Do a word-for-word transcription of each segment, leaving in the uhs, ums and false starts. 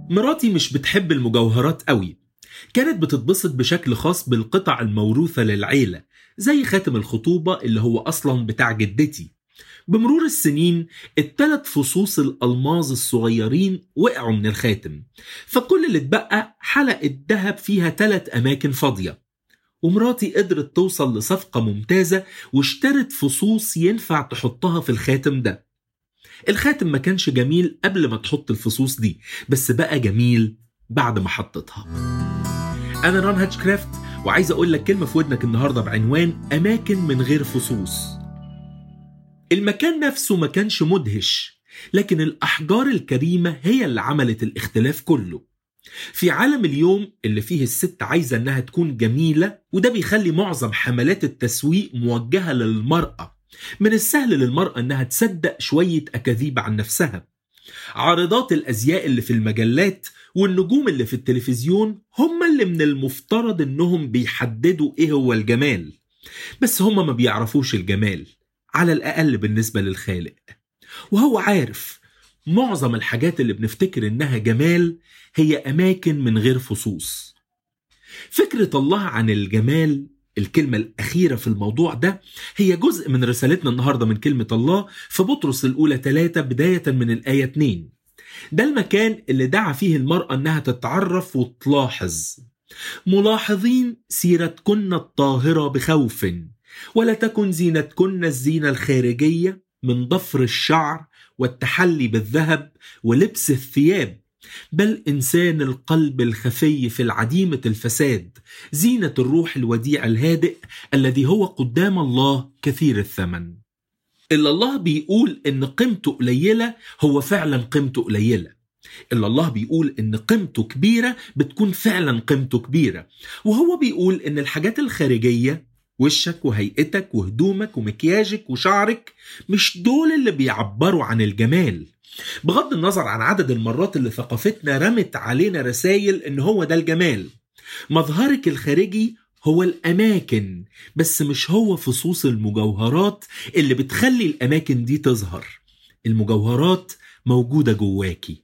مراتي مش بتحب المجوهرات قوي. كانت بتتبسط بشكل خاص بالقطع الموروثة للعيلة، زي خاتم الخطوبة اللي هو أصلا بتاع جدتي. بمرور السنين التلات فصوص الألماظ الصغيرين وقعوا من الخاتم، فكل اللي اتبقى حلقة ذهب فيها تلات أماكن فاضية. ومراتي قدرت توصل لصفقة ممتازة واشترت فصوص ينفع تحطها في الخاتم ده. الخاتم ما كانش جميل قبل ما تحط الفصوص دي، بس بقى جميل بعد ما حطتها. أنا ران هاتشكرافت، وعايز أقول لك كلمة في ودنك النهاردة بعنوان أماكن من غير فصوص. المكان نفسه ما كانش مدهش، لكن الأحجار الكريمة هي اللي عملت الاختلاف كله. في عالم اليوم اللي فيه الست عايزة أنها تكون جميلة، وده بيخلي معظم حملات التسويق موجهة للمرأة، من السهل للمرأة أنها تصدق شوية أكاذيب عن نفسها. عارضات الأزياء اللي في المجلات والنجوم اللي في التلفزيون هم اللي من المفترض أنهم بيحددوا إيه هو الجمال، بس هم ما بيعرفوش الجمال، على الأقل بالنسبة للخالق. وهو عارف معظم الحاجات اللي بنفتكر إنها جمال هي أماكن من غير فصوص. فكرة الله عن الجمال، الكلمة الأخيرة في الموضوع ده، هي جزء من رسالتنا النهاردة من كلمة الله في بطرس الأولى ثلاثة بداية من الآية اتنين. ده المكان اللي دعا فيه المرأة أنها تتعرف وتلاحظ. ملاحظين سيرتكن الطاهرة بخوف، ولا تكن زينتكن الزينة الخارجية من ضفر الشعر والتحلي بالذهب ولبس الثياب، بل إنسان القلب الخفي في العديمة الفساد، زينة الروح الوديع الهادئ الذي هو قدام الله كثير الثمن. إلا الله بيقول إن قيمته قليلة، هو فعلا قيمته قليلة. إلا الله بيقول إن قيمته كبيرة، بتكون فعلا قيمته كبيرة. وهو بيقول إن الحاجات الخارجية، وشك وهيئتك وهدومك ومكياجك وشعرك، مش دول اللي بيعبروا عن الجمال. بغض النظر عن عدد المرات اللي ثقافتنا رمت علينا رسائل إن هو ده الجمال. مظهرك الخارجي هو الأماكن، بس مش هو فصوص المجوهرات اللي بتخلي الأماكن دي تظهر. المجوهرات موجودة جواكي.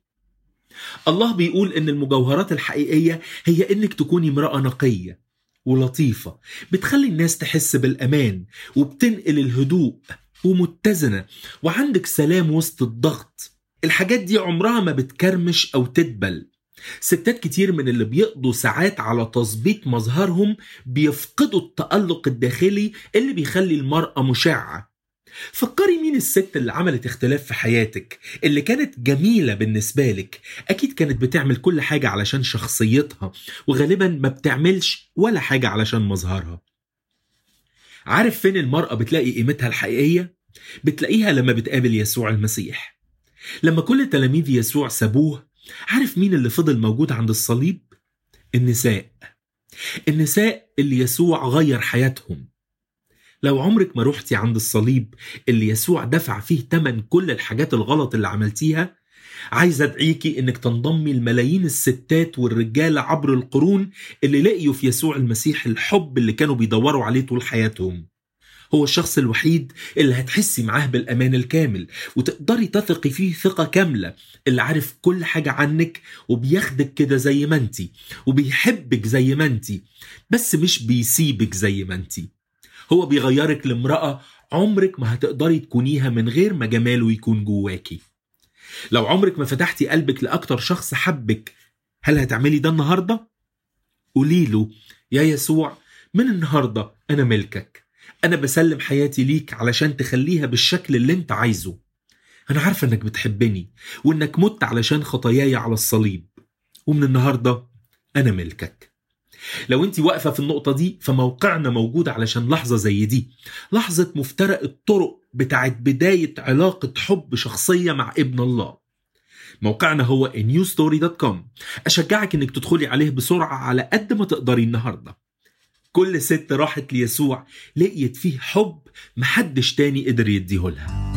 الله بيقول إن المجوهرات الحقيقية هي إنك تكوني امرأة نقية ولطيفة، بتخلي الناس تحس بالأمان، وبتنقل الهدوء، ومتزنة، وعندك سلام وسط الضغط. الحاجات دي عمرها ما بتكرمش أو تدبل. ستات كتير من اللي بيقضوا ساعات على تظبيط مظهرهم بيفقدوا التألق الداخلي اللي بيخلي المرأة مشعة. فكري مين الست اللي عملت اختلاف في حياتك، اللي كانت جميلة بالنسبة لك. أكيد كانت بتعمل كل حاجة علشان شخصيتها، وغالبا ما بتعملش ولا حاجة علشان مظهرها. عارف فين المرأة بتلاقي قيمتها الحقيقية؟ بتلاقيها لما بتقابل يسوع المسيح. لما كل تلاميذ يسوع سابوه، عارف مين اللي فضل موجود عند الصليب؟ النساء. النساء اللي يسوع غير حياتهم. لو عمرك ما روحتي عند الصليب اللي يسوع دفع فيه تمن كل الحاجات الغلط اللي عملتيها، عايز أدعيكي إنك تنضمي الملايين الستات والرجال عبر القرون اللي لقيوا في يسوع المسيح الحب اللي كانوا بيدوروا عليه طول حياتهم. هو الشخص الوحيد اللي هتحسي معاه بالأمان الكامل، وتقدري تثقي فيه ثقة كاملة، اللي عارف كل حاجة عنك، وبياخدك كده زي ما انتي، وبيحبك زي ما انتي، بس مش بيسيبك زي ما انتي. هو بيغيرك لامرأة عمرك ما هتقدري تكونيها من غير ما جماله يكون جواكي. لو عمرك ما فتحتي قلبك لأكتر شخص حبك، هل هتعملي ده النهاردة؟ قوليله: يا يسوع، من النهاردة أنا ملكك. أنا بسلم حياتي ليك علشان تخليها بالشكل اللي انت عايزه. أنا عارفة أنك بتحبني، وأنك مت علشان خطاياي على الصليب، ومن النهاردة أنا ملكك. لو انت واقفة في النقطة دي، فموقعنا موجود علشان لحظة زي دي، لحظة مفترق الطرق بتاعت بداية علاقة حب شخصية مع ابن الله. موقعنا هو إيه نيو ستوري دوت كوم. أشجعك انك تدخلي عليه بسرعة على قد ما تقدري النهاردة. كل ست راحت ليسوع لقيت فيه حب محدش تاني قدر يديهولها.